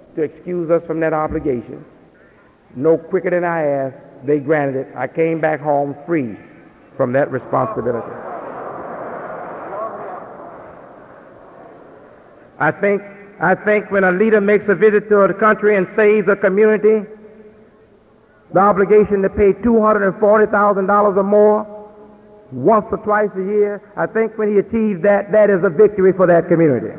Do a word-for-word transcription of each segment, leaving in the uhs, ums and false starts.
to excuse us from that obligation. No quicker than I asked, they granted it. I came back home free from that responsibility. I think, I think when a leader makes a visit to a country and saves a community, the obligation to pay two hundred forty thousand dollars or more once or twice a year, I think when he achieves that, that is a victory for that community.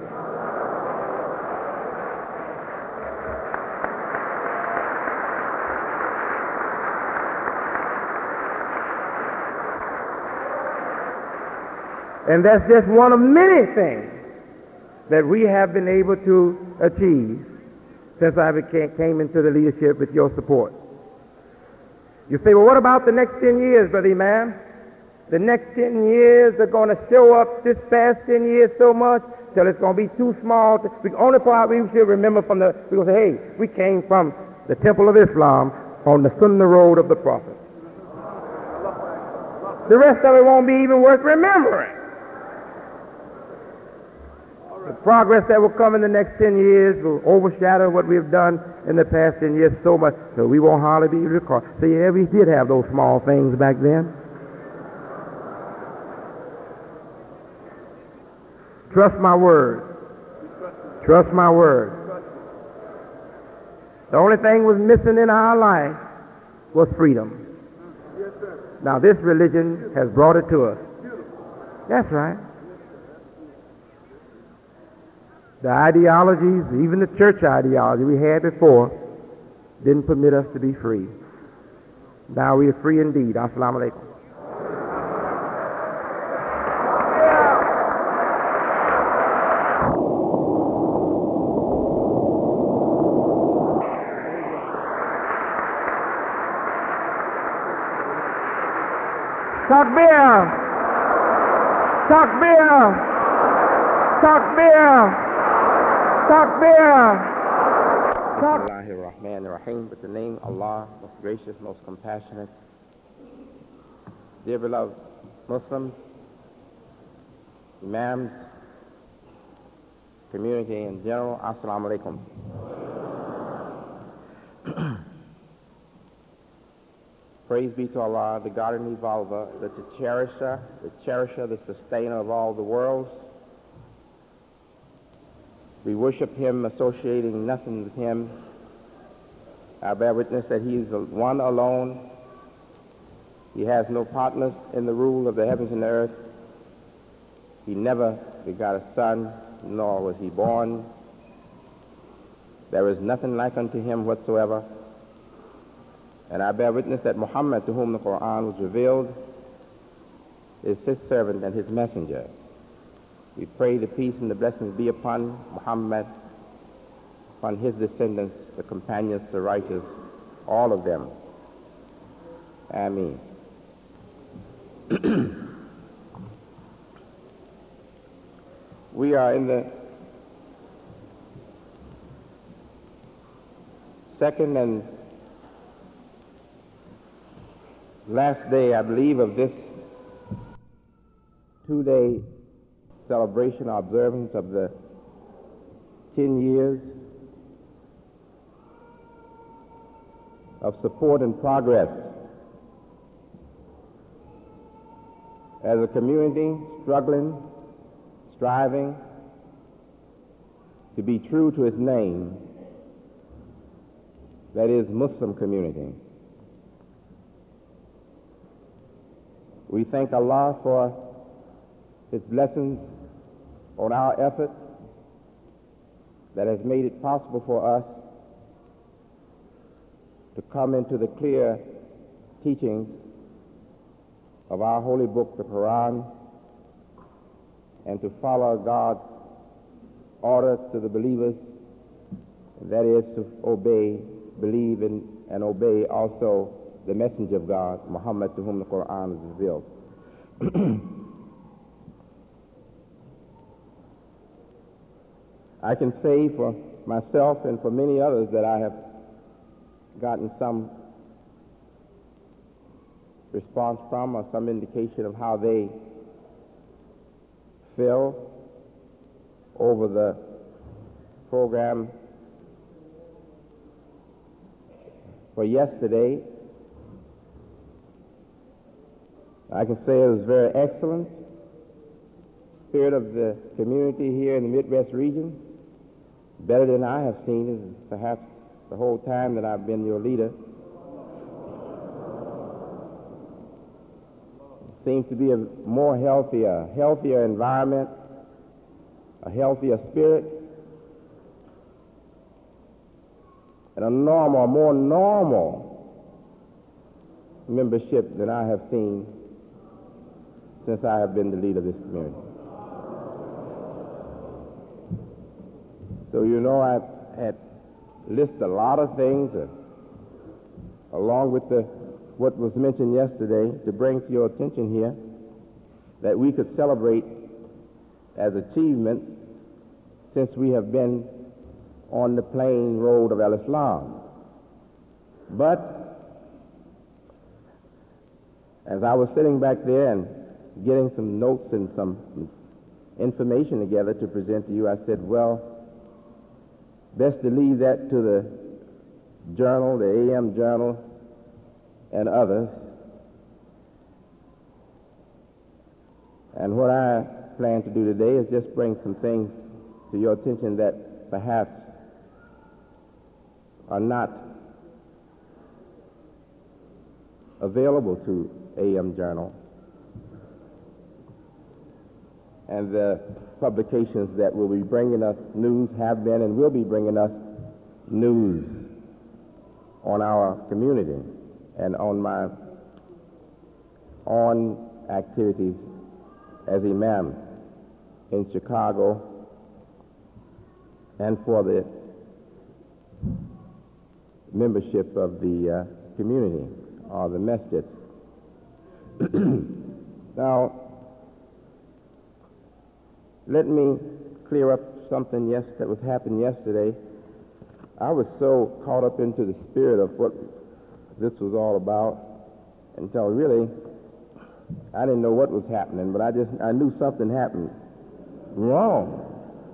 And that's just one of many things that we have been able to achieve since I became, came into the leadership with your support. You say, well, what about the next ten years, Brother Imam? The next ten years are going to show up this past ten years so much till it's going to be too small. To, the only part we should remember from the, we will say, hey, we came from the Temple of Islam on the Sunnah road of the Prophet. The rest of it won't be even worth remembering. The progress that will come in the next ten years will overshadow what we've done in the past ten years so much, so we won't hardly be recalled. So yeah, we did have those small things back then. Trust my word. Trust my word. The only thing was missing in our life was freedom. Now this religion has brought it to us. That's right. The ideologies, even the church ideology we had before, didn't permit us to be free. Now we are free indeed. Assalamu alaikum. Takbir! Takbir! Takbir! Takbir! Bismillahirrahmanirrahim. With the name of Allah, most gracious, most compassionate. Dear beloved Muslims, Imams, community in general, Assalamu alaikum. Praise be to Allah, the God and Evolver, the cherisher, the cherisher, the sustainer of all the worlds. We worship him, associating nothing with him. I bear witness that he is one alone. He has no partners in the rule of the heavens and the earth. He never begot a son, nor was he born. There is nothing like unto him whatsoever. And I bear witness that Muhammad, to whom the Quran was revealed, is his servant and his messenger. We pray the peace and the blessings be upon Muhammad, upon his descendants, the companions, the righteous, all of them. Ameen. We are in the second and last day, I believe, of this two-day celebration or observance of the ten years of support and progress as a community struggling, striving to be true to its name, that is, Muslim community. We thank Allah for his blessings on our efforts that has made it possible for us to come into the clear teachings of our holy book, the Quran, and to follow God's order to the believers, that is to obey, believe in, and obey also the messenger of God, Muhammad, to whom the Quran is revealed. I can say for myself and for many others that I have gotten some response from or some indication of how they feel over the program for yesterday. I can say it was very excellent. Spirit of the community here in the Midwest region, better than I have seen in perhaps the whole time that I've been your leader. It seems to be a more healthier, healthier environment, a healthier spirit, and a normal, more normal membership than I have seen since I have been the leader of this community. So, you know, I had listed a lot of things, uh, along with the, what was mentioned yesterday, to bring to your attention here, that we could celebrate as achievements since we have been on the plain road of al-Islam. But as I was sitting back there and getting some notes and some information together to present to you, I said, well, best to leave that to the Journal, the A M Journal, and others. And what I plan to do today is just bring some things to your attention that perhaps are not available to A M Journal and the publications that will be bringing us news, have been and will be bringing us news on our community and on my own activities as imam in Chicago and for the membership of the uh, community or the masjid. Now, let me clear up something yes, that was happened yesterday. I was so caught up into the spirit of what this was all about until really I didn't know what was happening, but I just I knew something happened wrong.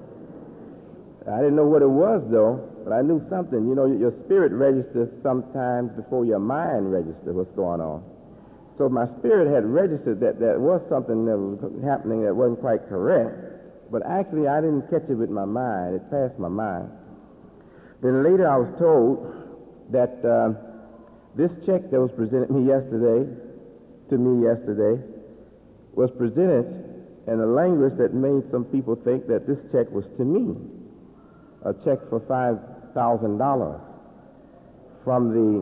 I didn't know what it was though, but I knew something. You know, your spirit registers sometimes before your mind registers what's going on. So my spirit had registered that there was something that was happening that wasn't quite correct. But actually, I didn't catch it with my mind. It passed my mind. Then later I was told that uh, this check that was presented me yesterday, to me yesterday, was presented in a language that made some people think that this check was to me, a check for five thousand dollars from the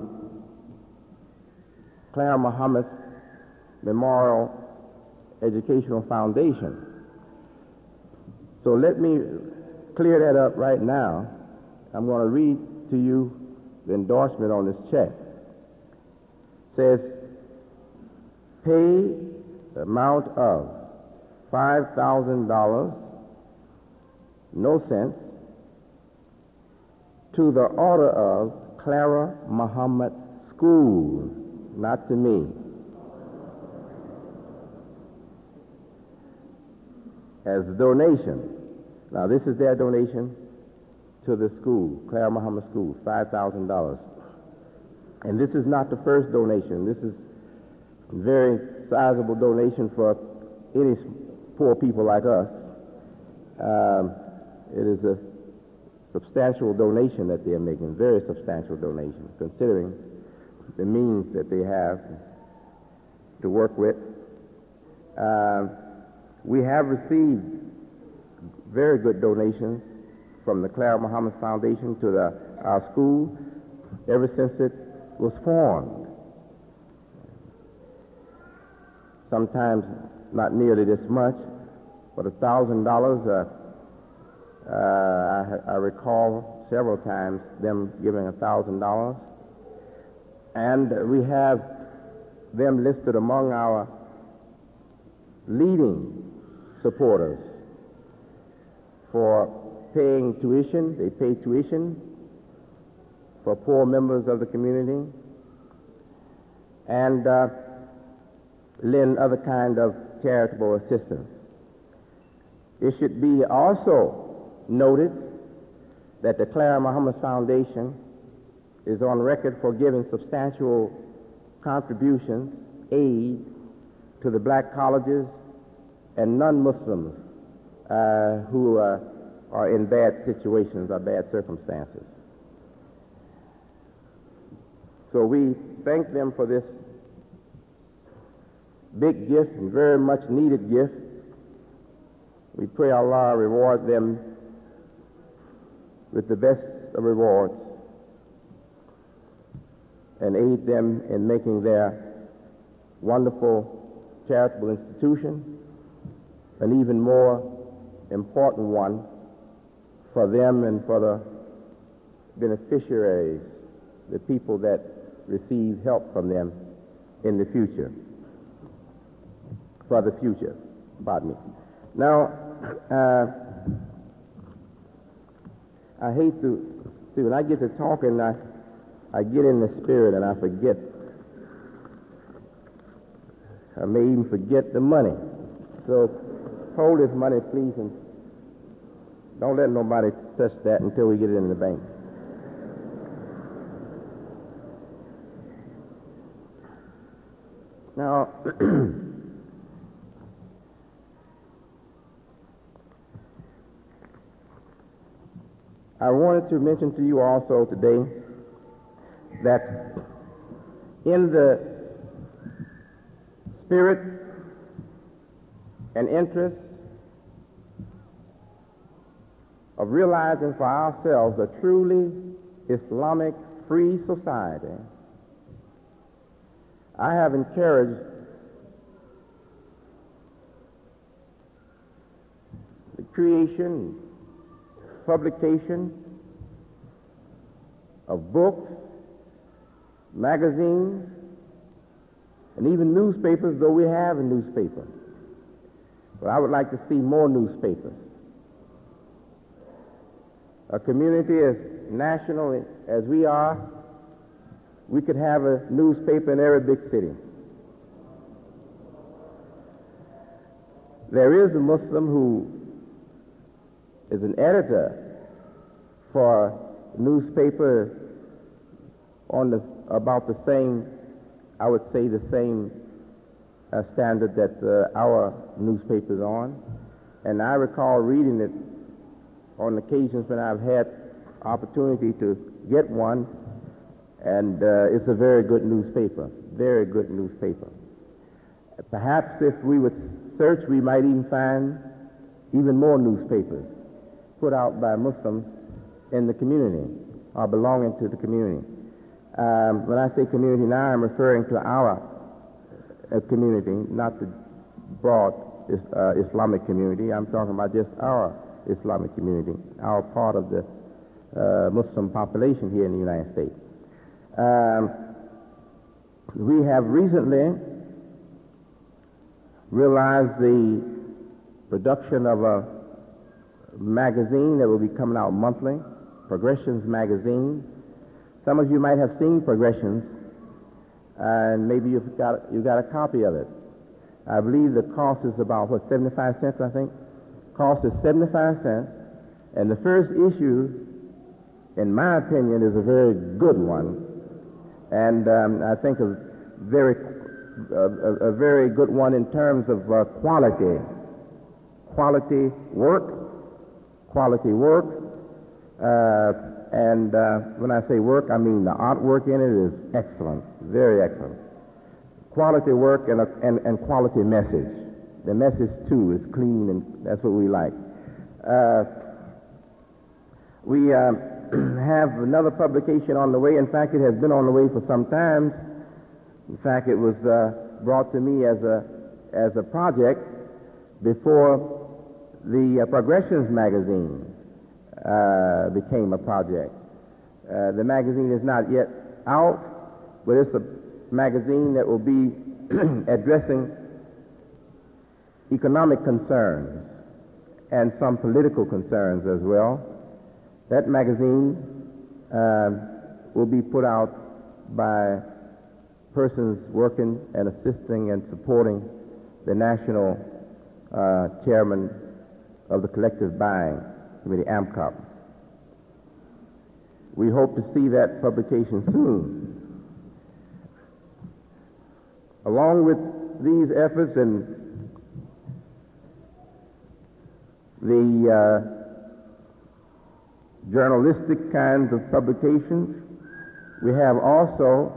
Clara Muhammad Memorial Educational Foundation. So let me clear that up right now. I'm going to read to you the endorsement on this check. It says, pay the amount of five thousand dollars, no cents, to the order of Clara Muhammad School, not to me, as a donation. Now, this is their donation to the school, Clara Muhammad School, five thousand dollars. And this is not the first donation. This is a very sizable donation for any poor people like us. Um, it is a substantial donation that they are making, very substantial donation, considering the means that they have to work with. Uh, we have received very good donations from the Clara Muhammad Foundation to the, our school ever since it was formed. Sometimes not nearly this much, but a thousand dollars. I recall several times them giving a thousand dollars, and we have them listed among our leading supporters for paying tuition. They pay tuition for poor members of the community and uh, lend other kind of charitable assistance. It should be also noted that the Clara Muhammad Foundation is on record for giving substantial contributions, aid, to the black colleges and non-Muslims uh, who uh, are in bad situations or bad circumstances. So we thank them for this big gift and very much needed gift. We pray Allah reward them with the best of rewards and aid them in making their wonderful charitable institution an even more important one for them and for the beneficiaries, the people that receive help from them in the future, for the future, pardon me. Now, uh, I hate to, see, when I get to talking, I, I get in the spirit and I forget. I may even forget the money. So hold this money, please, and don't let nobody touch that until we get it in the bank. Now, I wanted to mention to you also today that in the spirit and interest of realizing for ourselves a truly Islamic free society, I have encouraged the creation, publication of books, magazines, and even newspapers, though we have a newspaper. But I would like to see more newspapers. A community as national as we are, we could have a newspaper in every big city. There is a Muslim who is an editor for a newspaper on the, about the same, I would say the same uh, standard that uh, our newspaper is on. And I recall reading it on occasions when I've had opportunity to get one, and uh, it's a very good newspaper, very good newspaper. Perhaps if we would search, we might even find even more newspapers put out by Muslims in the community or belonging to the community. Um, when I say community now, I'm referring to our uh, community, not the broad uh, Islamic community. I'm talking about just our Islamic community, our part of the uh, Muslim population here in the United States. Um, we have recently realized the production of a magazine that will be coming out monthly, Progressions Magazine. Some of you might have seen Progressions, and maybe you've got, you got a copy of it. I believe the cost is about, what, seventy-five cents, I think? Cost is seventy-five cents, and the first issue, in my opinion, is a very good one, and um, I think a very, a, a very good one in terms of uh, quality, quality work, quality work, uh, and uh, when I say work, I mean the artwork in it is excellent, very excellent. Quality work and, a, and, and quality message. The message, too, is clean, and that's what we like. Uh, we uh, have another publication on the way. In fact, it has been on the way for some time. In fact, it was uh, brought to me as a, as a project before the uh, Progressions magazine uh, became a project. Uh, the magazine is not yet out, but it's a magazine that will be addressing economic concerns and some political concerns as well. That magazine uh, will be put out by persons working and assisting and supporting the national uh, chairman of the Collective Buying Committee, AMCOP. We hope to see that publication soon. Along with these efforts and the uh, journalistic kinds of publications, we have also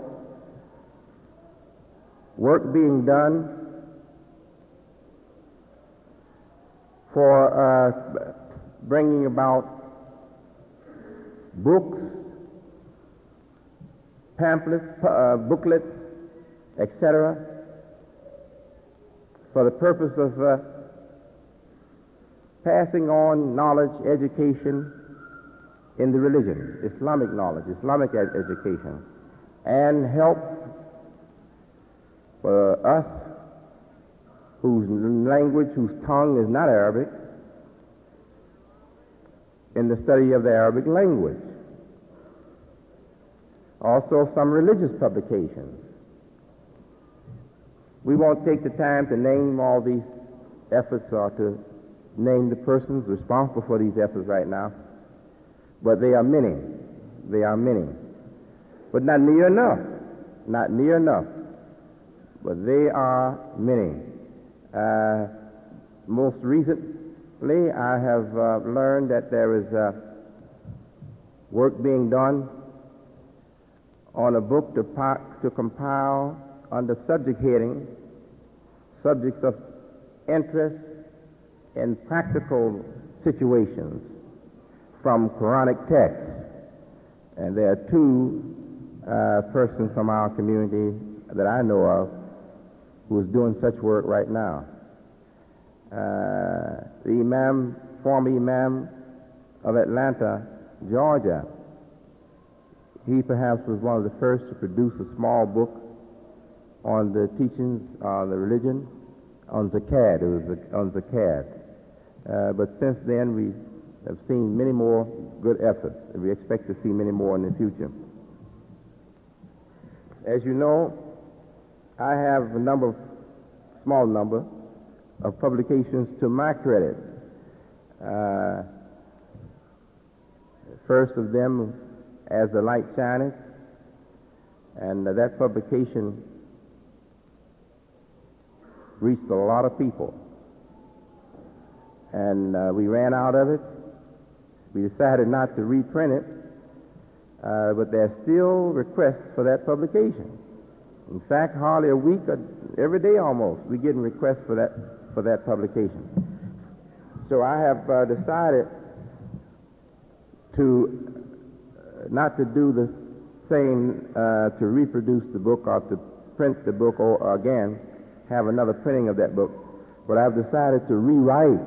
work being done for uh, bringing about books, pamphlets, uh, booklets, et cetera, for the purpose of uh, passing on knowledge, education in the religion, Islamic knowledge, Islamic ed- education, and help for us whose language, whose tongue is not Arabic, in the study of the Arabic language. Also some religious publications. We won't take the time to name all these efforts or to name the persons responsible for these efforts right now, but they are many. They are many. But not near enough. Not near enough. But they are many. Uh, most recently, I have uh, learned that there is uh, work being done on a book to, po- to compile under subject heading subjects of interest in practical situations from Quranic texts. And there are two uh, persons from our community that I know of who is doing such work right now. Uh, the Imam, former Imam of Atlanta, Georgia, he perhaps was one of the first to produce a small book on the teachings of the religion, on Zakat. It was on Zakat. Uh, but since then, we have seen many more good efforts, and we expect to see many more in the future. As you know, I have a number, of, small number, of publications to my credit. Uh, first of them, As the Light Shineth, and uh, that publication reached a lot of people. And uh, we ran out of it. We decided not to reprint it, uh, but there are still requests for that publication. In fact, hardly a week, or every day almost, we're getting requests for that for that publication. So I have uh, decided to uh, not to do the same, uh, to reproduce the book or to print the book or, or again have another printing of that book, but I've decided to rewrite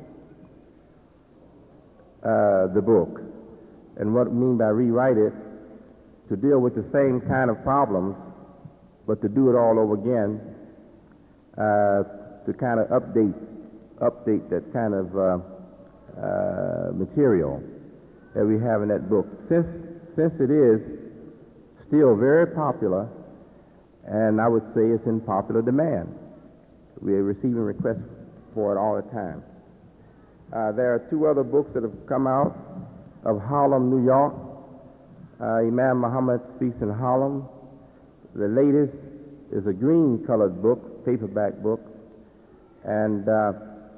uh, the book. And what I mean by rewrite it, to deal with the same kind of problems, but to do it all over again, uh, to kind of update, update that kind of uh, uh, material that we have in that book. Since, since it is still very popular, and I would say it's in popular demand. We are receiving requests for it all the time. Uh, there are two other books that have come out of Harlem, New York. Uh, Imam Muhammad speaks in Harlem. The latest is a green-colored book, paperback book, and uh,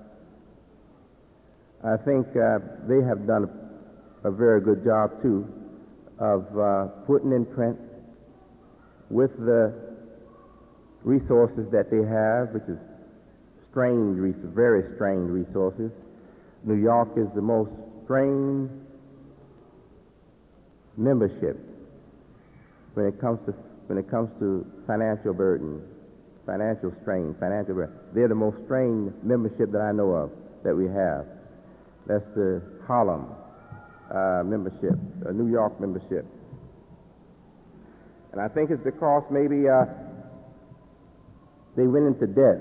I think uh, they have done a, a very good job, too, of uh, putting in print with the resources that they have, which is strange, very strange resources. New York is the most strained membership when it comes to when it comes to financial burden, financial strain, financial burden. They're the most strained membership that I know of that we have. That's the Harlem uh, membership, uh, New York membership. And I think it's because maybe uh, they went into debt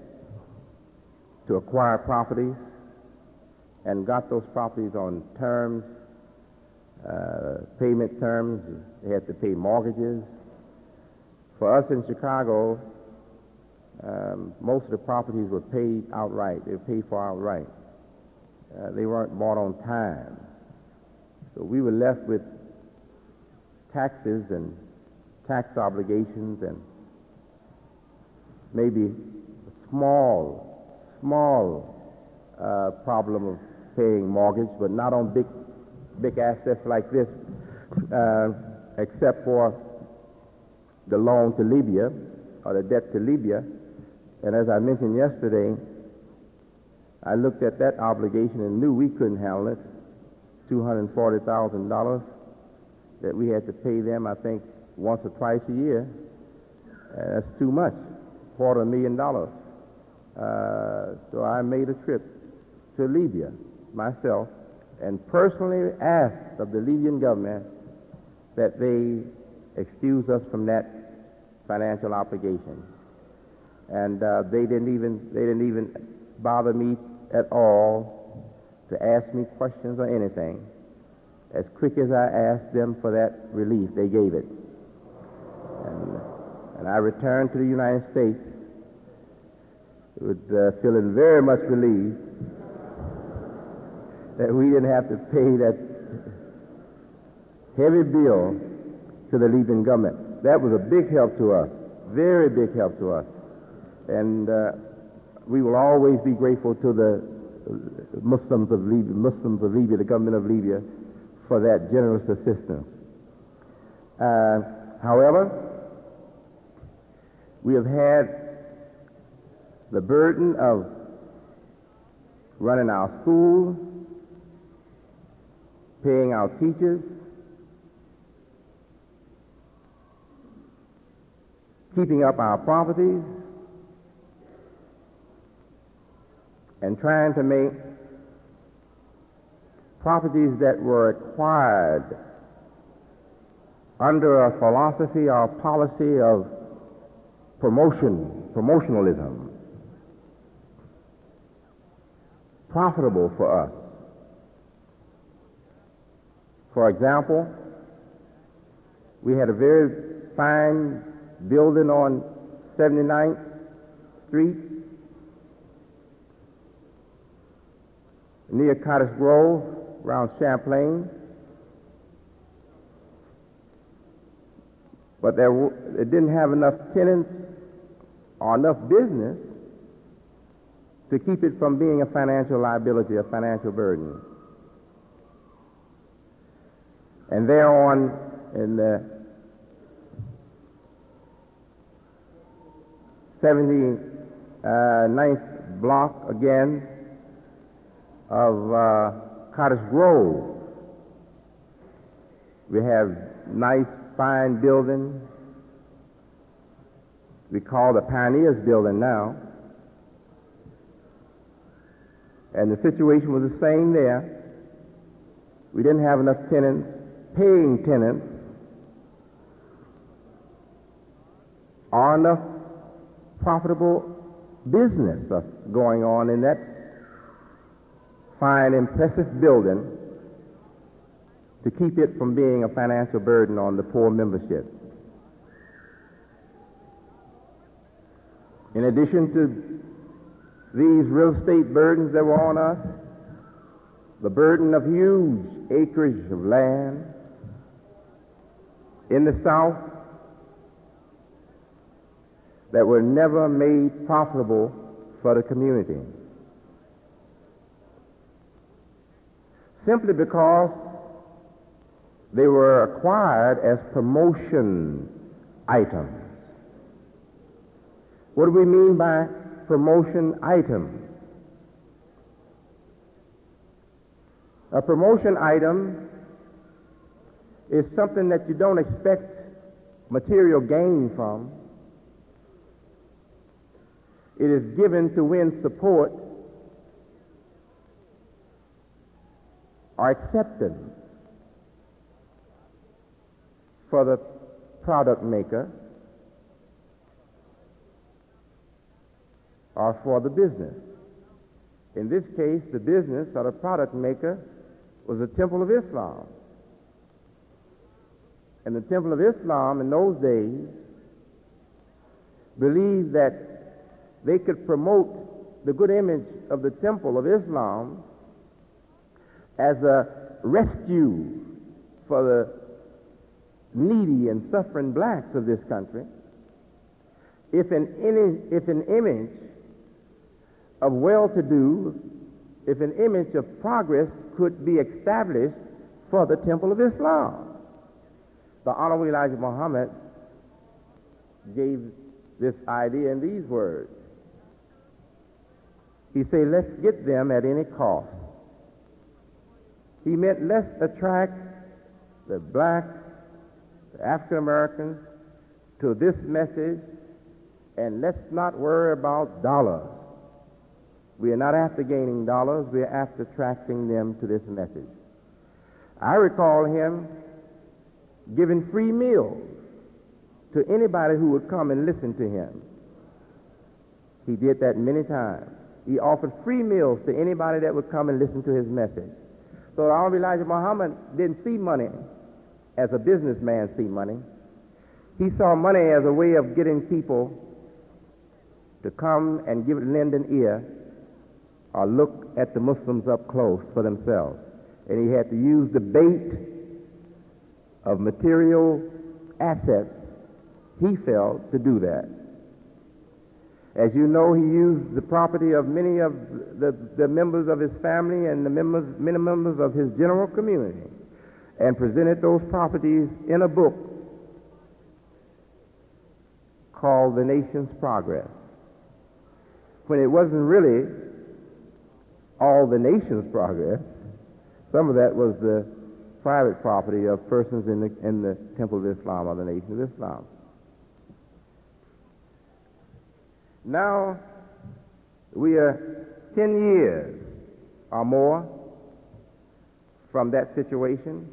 to acquire properties and got those properties on terms, uh, payment terms. They had to pay mortgages. For us in Chicago, um, most of the properties were paid outright. They were paid for outright. Uh, they weren't bought on time. So we were left with taxes and tax obligations and maybe a small, small uh, problem of paying mortgage, but not on big, big assets like this, uh, except for the loan to Libya or the debt to Libya. And as I mentioned yesterday, I looked at that obligation and knew we couldn't handle it. two hundred forty thousand dollars that we had to pay them, I think, once or twice a year. Uh, that's too much, quarter million dollars. Uh, so I made a trip to Libya myself and personally asked of the Libyan government that they excuse us from that financial obligation. And uh, they didn't even they didn't even bother me at all to ask me questions or anything. As quick as I asked them for that relief, they gave it. And, and I returned to the United States with uh, feeling very much relieved that we didn't have to pay that heavy bill to the Libyan government. That was a big help to us, very big help to us. And uh, we will always be grateful to the Muslims of Libya, Muslims of Libya, the government of Libya, for that generous assistance. Uh, however, we have had the burden of running our schools, paying our teachers, keeping up our properties, and trying to make properties that were acquired under a philosophy or policy of promotion, promotionalism, profitable for us. For example, we had a very fine building on seventy-ninth Street near Cottage Grove, around Champlain. But there w- it didn't have enough tenants or enough business to keep it from being a financial liability, a financial burden. And there on in the seventy-ninth block again of uh, Cottage Grove, we have nice, fine building. We call the Pioneers Building now. And the situation was the same there. We didn't have enough tenants, paying tenants, or enough profitable business going on in that fine, impressive building to keep it from being a financial burden on the poor membership. In addition to these real estate burdens that were on us, the burden of huge acreage of land in the South that were never made profitable for the community, simply because they were acquired as promotion items. What do we mean by promotion item? A promotion item is something that you don't expect material gain from. It is given to win support or acceptance for the product maker or for the business. In this case, the business or the product maker was the Temple of Islam. And the Temple of Islam in those days believed that they could promote the good image of the Temple of Islam as a rescue for the needy and suffering blacks of this country, if an, any, if an image of well-to-do, if an image of progress could be established for the Temple of Islam. The Honorable Elijah Muhammad gave this idea in these words. He said, let's get them at any cost. He meant let's attract the blacks, the African Americans to this message, and let's not worry about dollars. We are not after gaining dollars, we are after attracting them to this message. I recall him giving free meals to anybody who would come and listen to him. He did that many times. He offered free meals to anybody that would come and listen to his message. So the Honorable Elijah Muhammad didn't see money as a businessman see money. He saw money as a way of getting people to come and give lend an ear or look at the Muslims up close for themselves. And he had to use the bait of material assets, he felt, to do that. As you know, he used the property of many of the, the members of his family and the members, many members of his general community, and presented those properties in a book called The Nation's Progress, when it wasn't really all the nation's progress. Some of that was the private property of persons in the, in the Temple of Islam, or the Nation of Islam. Now, we are ten years or more from that situation.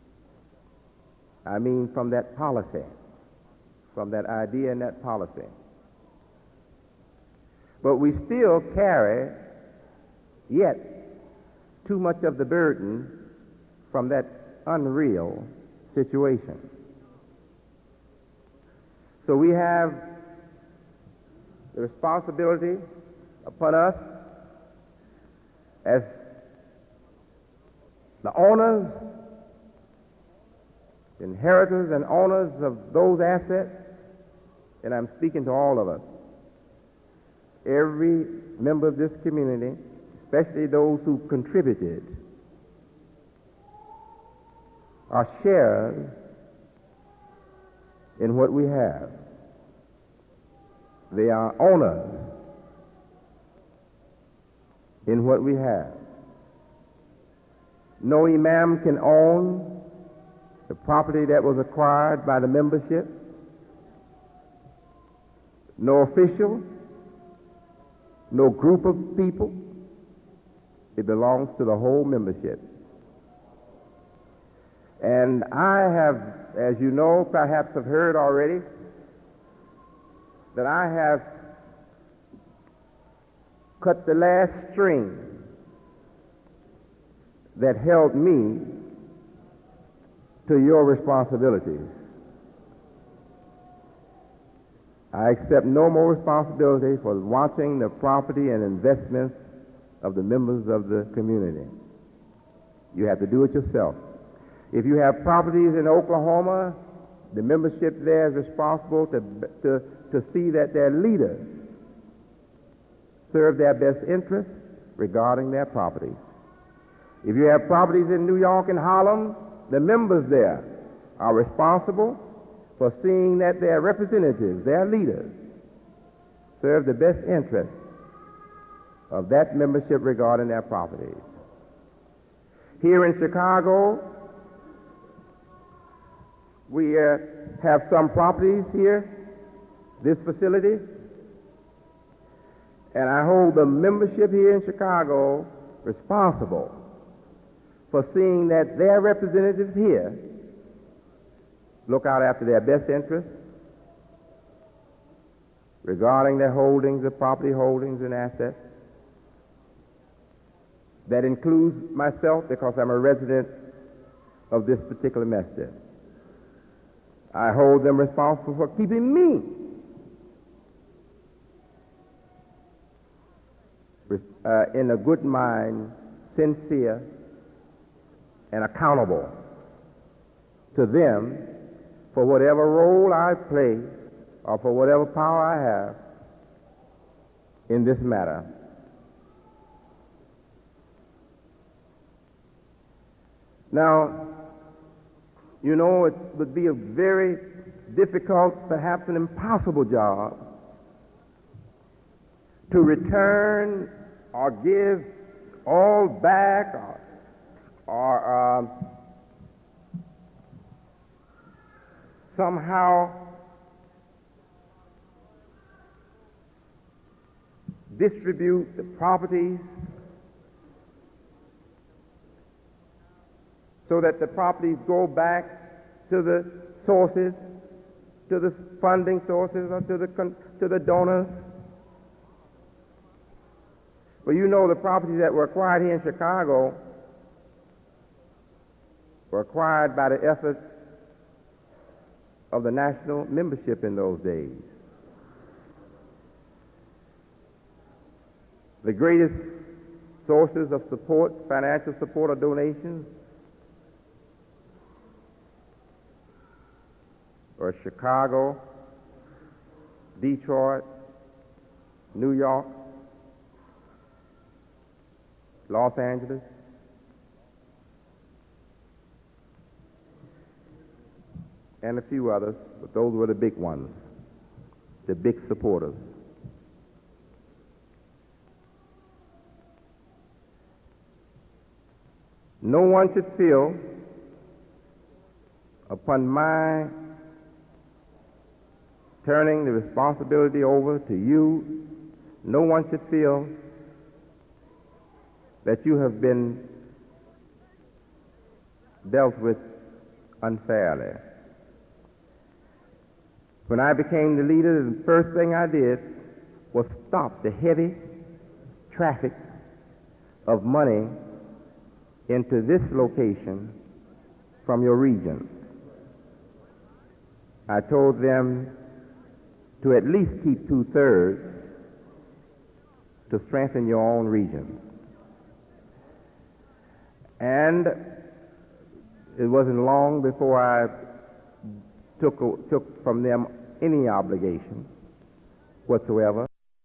I mean, from that policy, from that idea and that policy. But we still carry yet too much of the burden from that unreal situation. So we have the responsibility upon us as the owners, inheritors and owners of those assets, and I'm speaking to all of us, every member of this community, especially those who contributed, are sharers in what we have. They are owners in what we have. No imam can own the property that was acquired by the membership. No official, no group of people. It belongs to the whole membership. And I have, as you know, perhaps have heard already, that I have cut the last string that held me to your responsibilities. I accept no more responsibility for watching the property and investments of the members of the community. You have to do it yourself. If you have properties in Oklahoma, the membership there is responsible to, to, to see that their leaders serve their best interests regarding their properties. If you have properties in New York and Harlem, the members there are responsible for seeing that their representatives, their leaders, serve the best interests of that membership regarding their properties. Here in Chicago, we uh, have some properties here, this facility, and I hold the membership here in Chicago responsible for seeing that their representatives here look out after their best interests regarding their holdings, the property holdings and assets. That includes myself because I'm a resident of this particular masjid. I hold them responsible for keeping me uh, in a good mind, sincere, and accountable to them for whatever role I play or for whatever power I have in this matter. Now, you know, it would be a very difficult, perhaps an impossible job to return or give all back or, or um, somehow distribute the properties so that the properties go back to the sources, to the funding sources, or to the, con- to the donors. Well, you know the properties that were acquired here in Chicago were acquired by the efforts of the national membership in those days. The greatest sources of support, financial support or donations, were Chicago, Detroit, New York, Los Angeles, and a few others, but those were the big ones, the big supporters. No one should feel upon my turning the responsibility over to you, no one should feel that you have been dealt with unfairly. When I became the leader, the first thing I did was stop the heavy traffic of money into this location from your region. I told them to at least keep two-thirds to strengthen your own region. And it wasn't long before I took, took from them any obligation whatsoever.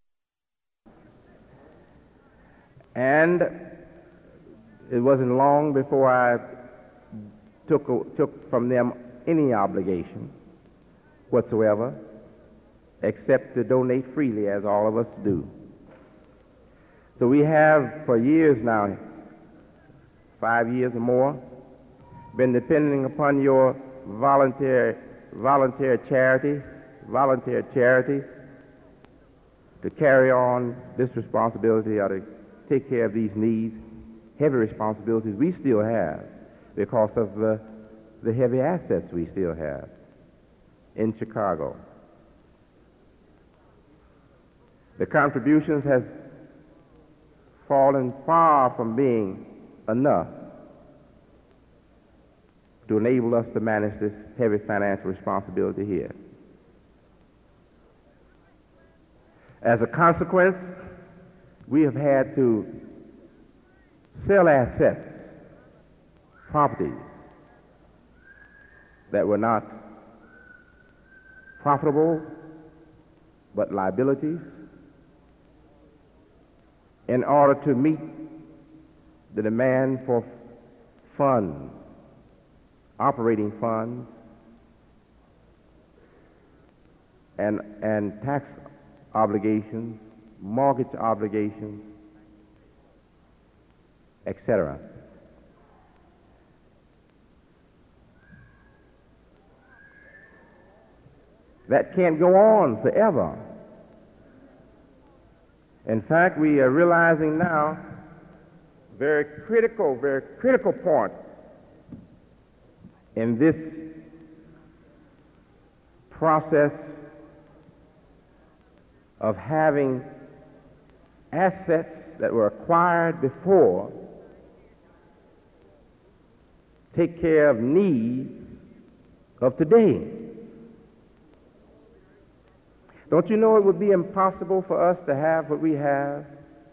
And it wasn't long before I took, took from them any obligation whatsoever, except to donate freely, as all of us do. So we have, for years now, five years or more, been depending upon your voluntary, voluntary charity, voluntary charity to carry on this responsibility or to take care of these needs, heavy responsibilities we still have because of the, the heavy assets we still have in Chicago. The contributions have fallen far from being enough to enable us to manage this heavy financial responsibility here. As a consequence, we have had to sell assets, properties that were not profitable but liabilities, in order to meet the demand for funds, operating funds, and, and tax obligations, mortgage obligations, et cetera. That can't go on forever. In fact, we are realizing now very critical, very critical point in this process of having assets that were acquired before take care of needs of today. Don't you know it would be impossible for us to have what we have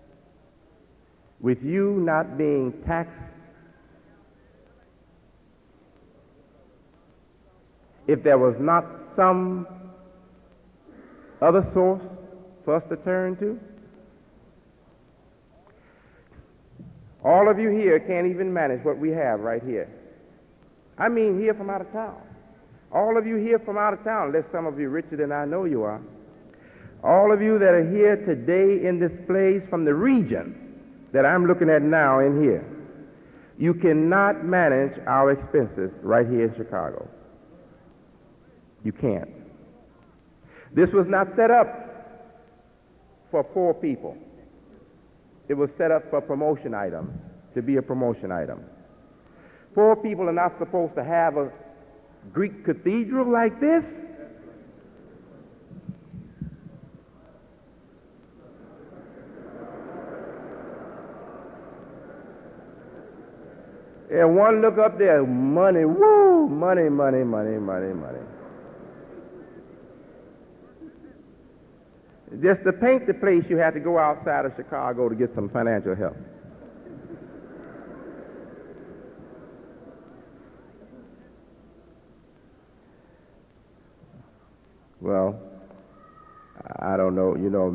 with you not being taxed? if there was not some other source for us to turn to? All of you here can't even manage what we have right here. I mean here from out of town. All of you here from out of town, unless some of you richer than I know you are. All of you that are here today in this place from the region that I'm looking at now in here, you cannot manage our expenses right here in Chicago. You can't. This was not set up for poor people. It was set up for promotion items, to be a promotion item. Poor people are not supposed to have a Greek cathedral like this. And one look up there, money, woo, money, money, money, money, money. Just to paint the place, you have to go outside of Chicago to get some financial help. Well, I don't know, you know,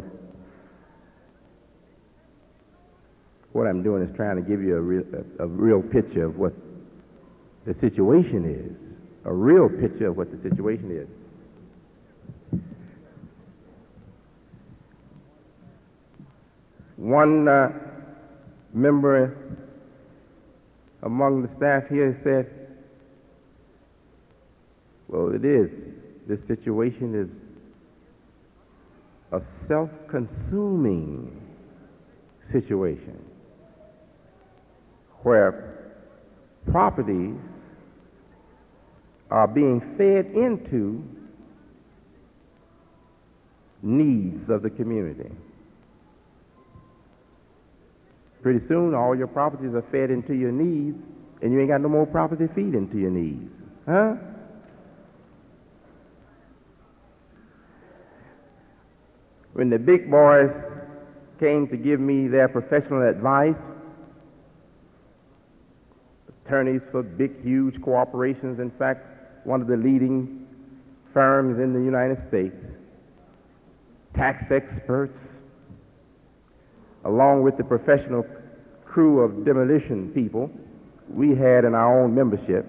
what I'm doing is trying to give you a real, a, a real picture of what the situation is, a real picture of what the situation is. One uh, member among the staff here said, well, it is. This situation is a self-consuming situation where properties are being fed into needs of the community. Pretty soon, all your properties are fed into your needs, and you ain't got no more property feed into your needs. Huh? When the big boys came to give me their professional advice, attorneys for big, huge corporations, in fact, one of the leading firms in the United States, tax experts, along with the professional crew of demolition people we had in our own membership.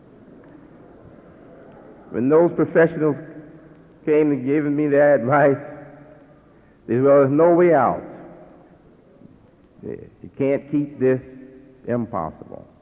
When those professionals came and gave me their advice, they said, well, there's no way out. You can't keep this, impossible.